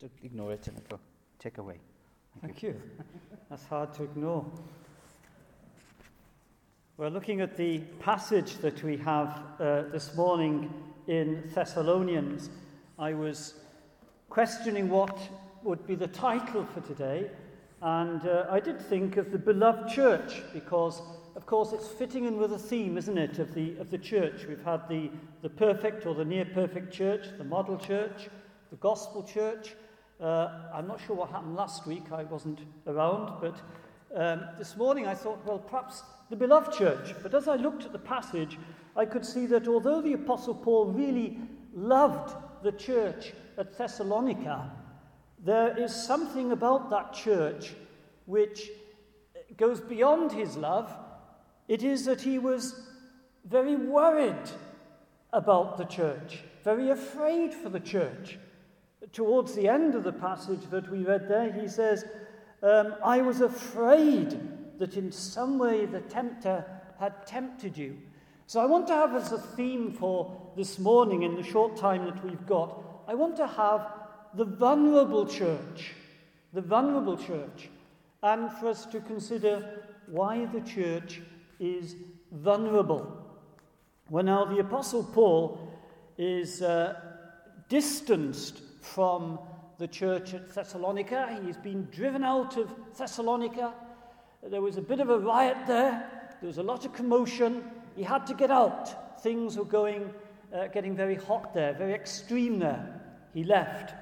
ignore it and it'll take away. Thank you. That's hard to ignore. We're looking at the passage that we have this morning in Thessalonians. I was questioning what would be the title for today, and I did think of the beloved church, because, of course, it's fitting in with the theme, isn't it, of the church. We've had the perfect or the near-perfect church, the model church, the gospel church. I'm not sure what happened last week. I wasn't around, but this morning I thought, well, perhaps the beloved church. But as I looked at the passage, I could see that although the Apostle Paul really loved the church at Thessalonica, there is something about that church which goes beyond his love. It is that he was very worried about the church, very afraid for the church. Towards the end of the passage that we read there, he says, I was afraid that in some way the tempter had tempted you. So I want to have as a theme for this morning, in the short time that we've got, I want to have the vulnerable church, and for us to consider why the church is vulnerable. Well, now the Apostle Paul is distanced from the church at Thessalonica. He's been driven out of Thessalonica. There was a bit of a riot there. There was a lot of commotion. He had to get out. Things were getting very hot there, very extreme there. He left.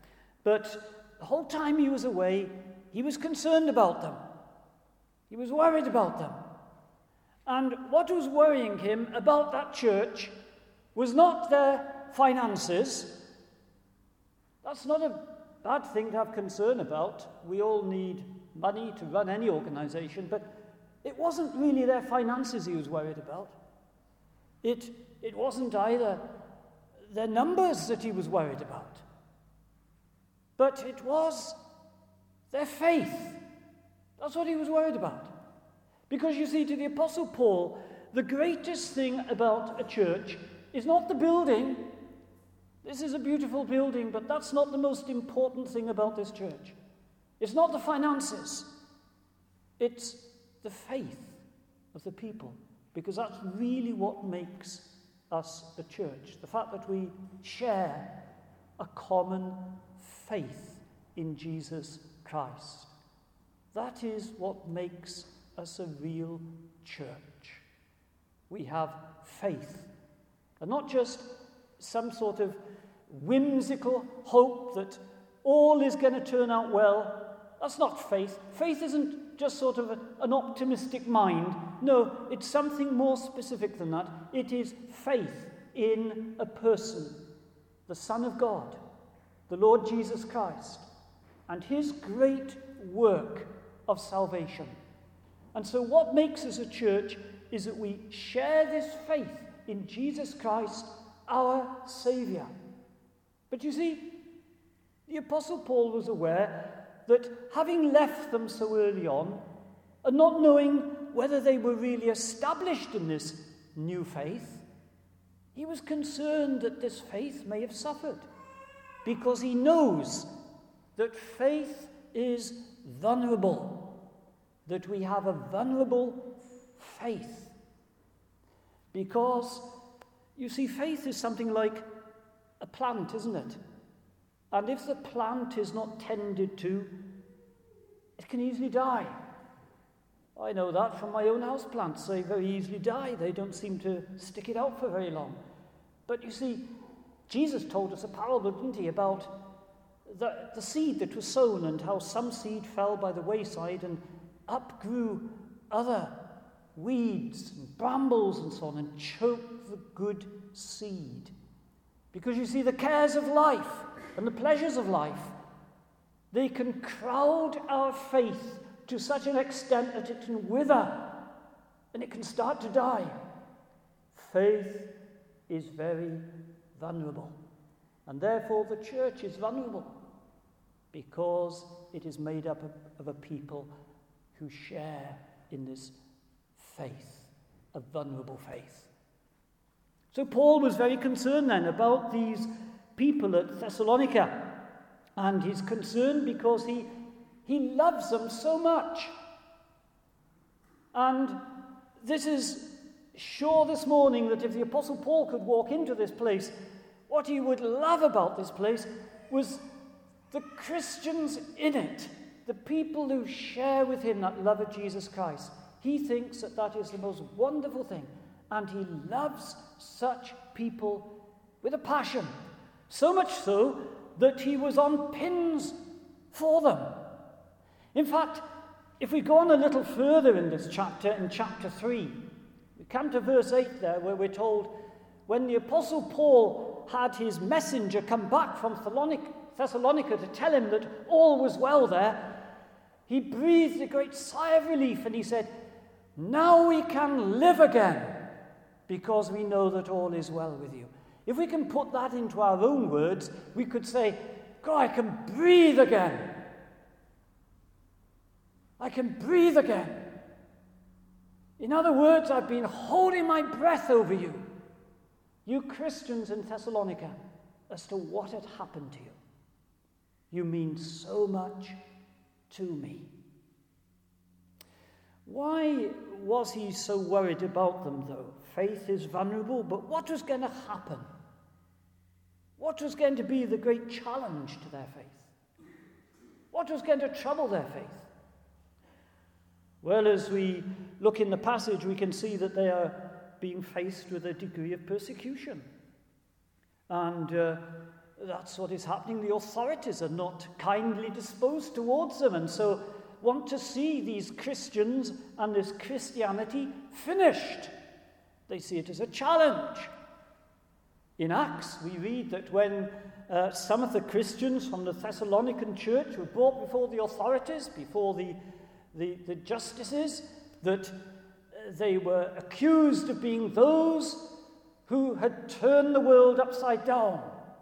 But the whole time he was away, he was concerned about them. He was worried about them. And what was worrying him about that church was not their finances. That's not a bad thing to have concern about. We all need money to run any organization, but it wasn't really their finances he was worried about. It wasn't either their numbers that he was worried about, but it was their faith. That's what he was worried about. Because you see, to the Apostle Paul, the greatest thing about a church is not the building. This is a beautiful building, but that's not the most important thing about this church. It's not the finances. It's the faith of the people, because that's really what makes us a church. The fact that we share a common faith in Jesus Christ. That is what makes us a real church. We have faith, and not just some sort of whimsical hope that all is going to turn out well. That's not faith. Faith isn't just sort of an optimistic mind. No, it's something more specific than that. It is faith in a person, the Son of God, the Lord Jesus Christ, and his great work of salvation. And so what makes us a church is that we share this faith in Jesus Christ, our Saviour. But you see, the Apostle Paul was aware that having left them so early on, and not knowing whether they were really established in this new faith, he was concerned that this faith may have suffered, because he knows that faith is vulnerable, that we have a vulnerable faith. Because, you see, faith is something like a plant, isn't it? And if the plant is not tended to, it can easily die. I know that from my own house plants. They very easily die. They don't seem to stick it out for very long. But you see, Jesus told us a parable, didn't he, about the seed that was sown, and how some seed fell by the wayside and up grew other weeds and brambles and so on, and choked the good seed. Because you see, the cares of life and the pleasures of life, they can crowd our faith to such an extent that it can wither and it can start to die. Faith is very vulnerable, and therefore the church is vulnerable, because it is made up of a people who share in this faith, a vulnerable faith. So Paul was very concerned then about these people at Thessalonica. And he's concerned because he loves them so much. And this is sure this morning that if the Apostle Paul could walk into this place, what he would love about this place was the Christians in it, the people who share with him that love of Jesus Christ. He thinks that that is the most wonderful thing, and he loves such people with a passion, so much so that he was on pins for them. In fact, if we go on a little further in this chapter, in chapter 3, we come to verse 8 there, where we're told, when the Apostle Paul had his messenger come back from Thessalonica to tell him that all was well there, he breathed a great sigh of relief and he said, "Now we can live again, because we know that all is well with you." If we can put that into our own words, we could say, "God, I can breathe again. I can breathe again. In other words, I've been holding my breath over you, you Christians in Thessalonica, as to what had happened to you. You mean so much to me." Why was he so worried about them, though? Faith is vulnerable, but what was going to happen? What was going to be the great challenge to their faith? What was going to trouble their faith? Well, as we look in the passage, we can see that they are being faced with a degree of persecution. And that's what is happening. The authorities are not kindly disposed towards them, and so want to see these Christians and this Christianity finished. They see it as a challenge. In Acts, we read that when some of the Christians from the Thessalonican church were brought before the authorities, before the justices, that they were accused of being those who had turned the world upside down.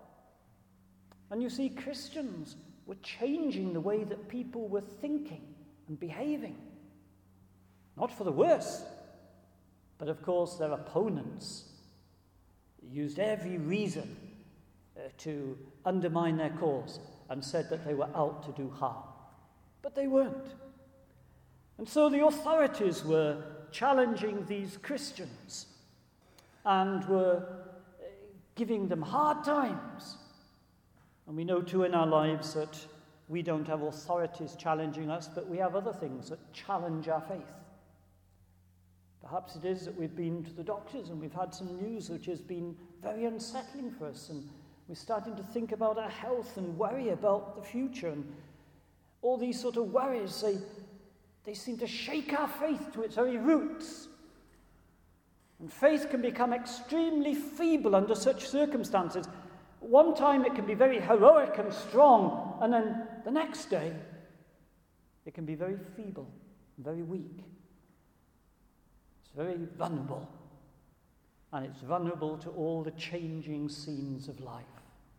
And you see, Christians were changing the way that people were thinking and behaving. Not for the worse, but of course their opponents used every reason to undermine their cause and said that they were out to do harm. But they weren't. And so the authorities were challenging these Christians and were giving them hard times. And we know too in our lives that we don't have authorities challenging us, but we have other things that challenge our faith. Perhaps it is that we've been to the doctors and we've had some news which has been very unsettling for us, and we're starting to think about our health and worry about the future, and all these sort of worries, they seem to shake our faith to its very roots. And faith can become extremely feeble under such circumstances. One time it can be very heroic and strong, and then the next day it can be very feeble and very weak. It's very vulnerable, and it's vulnerable to all the changing scenes of life.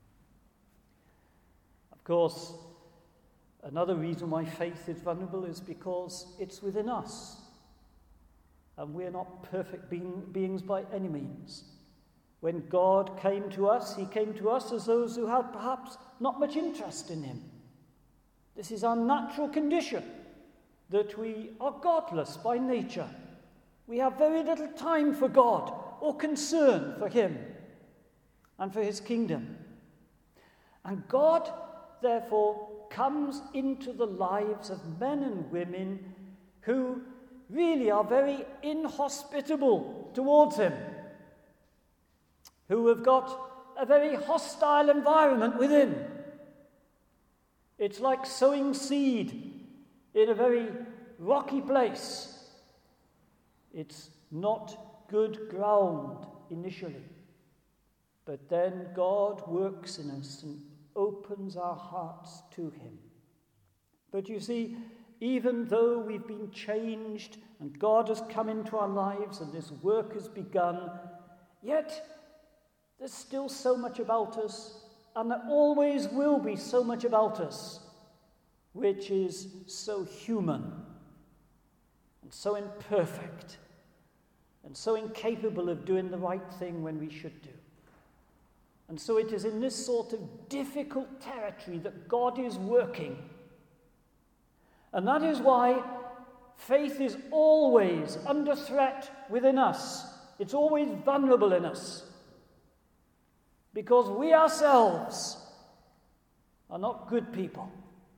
Of course, another reason why faith is vulnerable is because it's within us, and we're not perfect beings by any means. When God came to us, he came to us as those who had perhaps not much interest in him. This is our natural condition, that we are godless by nature. We have very little time for God or concern for him and for his kingdom. And God, therefore, comes into the lives of men and women who really are very inhospitable towards him, who have got a very hostile environment within. It's like sowing seed in a very rocky place. It's not good ground initially, but then God works in us and opens our hearts to him. But you see, even though we've been changed and God has come into our lives and this work has begun, yet there's still so much about us, and there always will be so much about us, which is so human and so imperfect and so incapable of doing the right thing when we should do. And so it is in this sort of difficult territory that God is working. And that is why faith is always under threat within us. It's always vulnerable in us. Because we ourselves are not good people.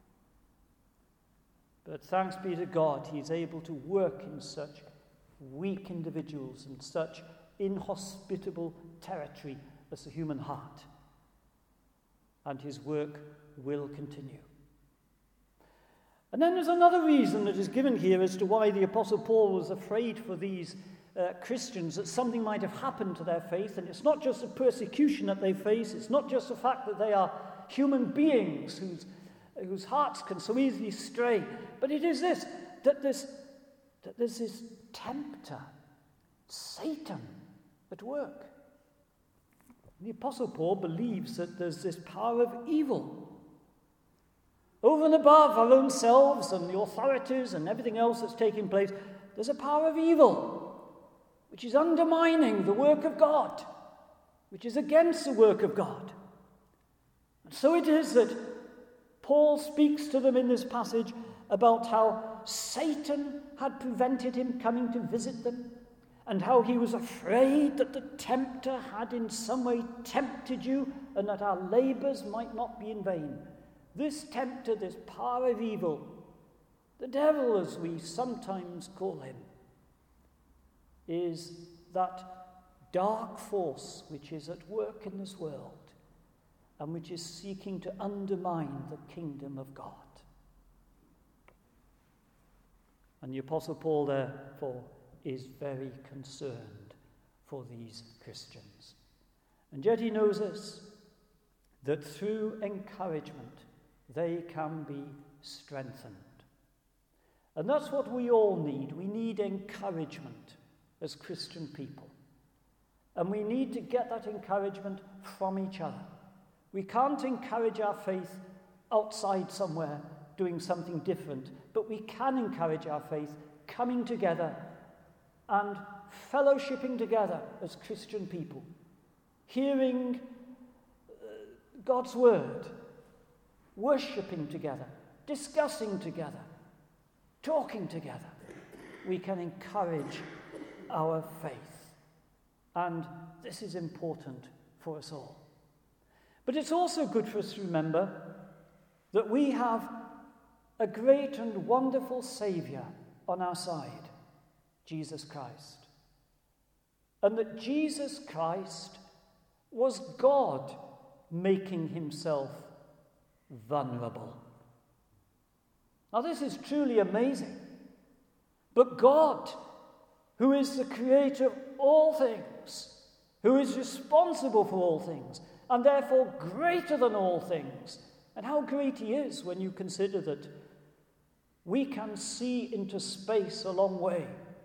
But thanks be to God, He's able to work in such weak individuals and such inhospitable territory as the human heart. And His work will continue. And then there's another reason that is given here as to why the Apostle Paul was afraid for these Christians, that something might have happened to their faith. And it's not just the persecution that they face, it's not just the fact that they are human beings whose hearts can so easily stray, but it is this, that there's this tempter, Satan, at work. The Apostle Paul believes that there's this power of evil. Over and above our own selves and the authorities and everything else that's taking place, there's a power of evil which is undermining the work of God, which is against the work of God. And so it is that Paul speaks to them in this passage about how Satan had prevented him coming to visit them, and how he was afraid that the tempter had in some way tempted you, and that our labours might not be in vain. This tempter, this power of evil, the devil as we sometimes call him, is that dark force which is at work in this world and which is seeking to undermine the kingdom of God. And the Apostle Paul, therefore, is very concerned for these Christians. And yet he knows this, that through encouragement they can be strengthened. And that's what we all need. We need encouragement as Christian people. And we need to get that encouragement from each other. We can't encourage our faith outside somewhere doing something different, but we can encourage our faith coming together and fellowshipping together as Christian people, hearing God's word, worshipping together, discussing together, talking together. We can encourage our faith. And this is important for us all. But it's also good for us to remember that we have a great and wonderful Saviour on our side, Jesus Christ. And that Jesus Christ was God making himself vulnerable. Now this is truly amazing. But God, who is the creator of all things, who is responsible for all things, and therefore greater than all things, and how great he is when you consider that we can see into space a long way.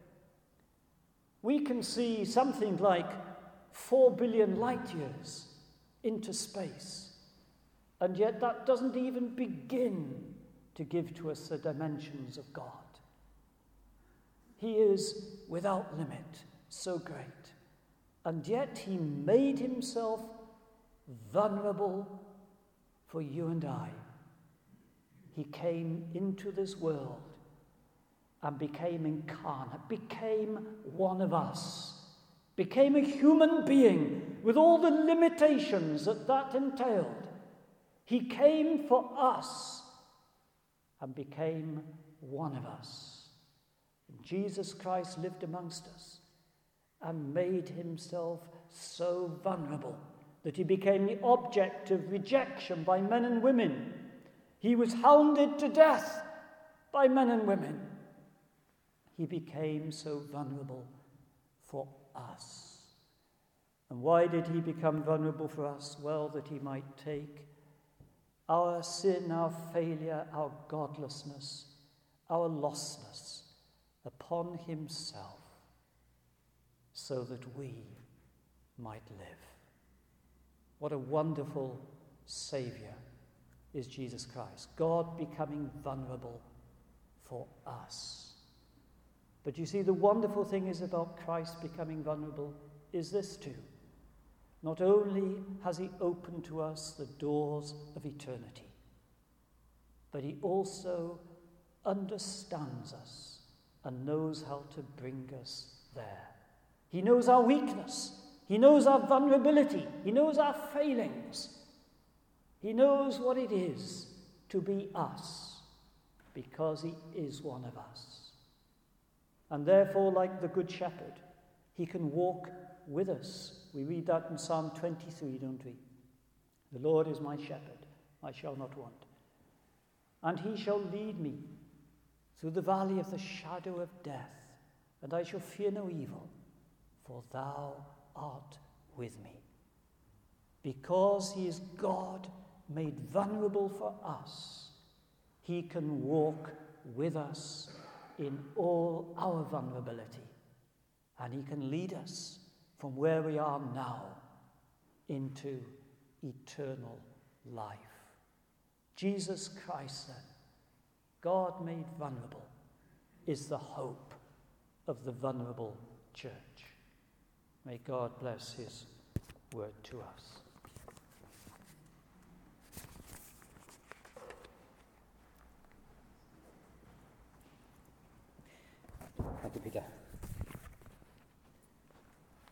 We can see something like 4 billion light years into space, and yet that doesn't even begin to give to us the dimensions of God. He is without limit, so great, and yet he made himself vulnerable for you and I. He came into this world and became incarnate, became one of us, became a human being with all the limitations that entailed. He came for us and became one of us. And Jesus Christ lived amongst us and made himself so vulnerable that he became the object of rejection by men and women. He was hounded to death by men and women. He became so vulnerable for us. And why did he become vulnerable for us? Well, that he might take our sin, our failure, our godlessness, our lostness upon himself, so that we might live. What a wonderful Saviour is Jesus Christ. God becoming vulnerable for us. But you see, the wonderful thing is about Christ becoming vulnerable is this too. not only has he opened to us the doors of eternity, but he also understands us and knows how to bring us there. He knows our weakness. He knows our vulnerability. He knows our failings. He knows what it is to be us, because he is one of us. And therefore, like the Good Shepherd, he can walk with us. We read that in Psalm 23, don't we? The Lord is my shepherd, I shall not want. And he shall lead me through the valley of the shadow of death, and I shall fear no evil, for thou art with me. Because he is God made vulnerable for us, he can walk with us in all our vulnerability, and he can lead us from where we are now into eternal life. Jesus Christ, then, God made vulnerable, is the hope of the vulnerable church. May God bless his word to us. Thank you, Peter.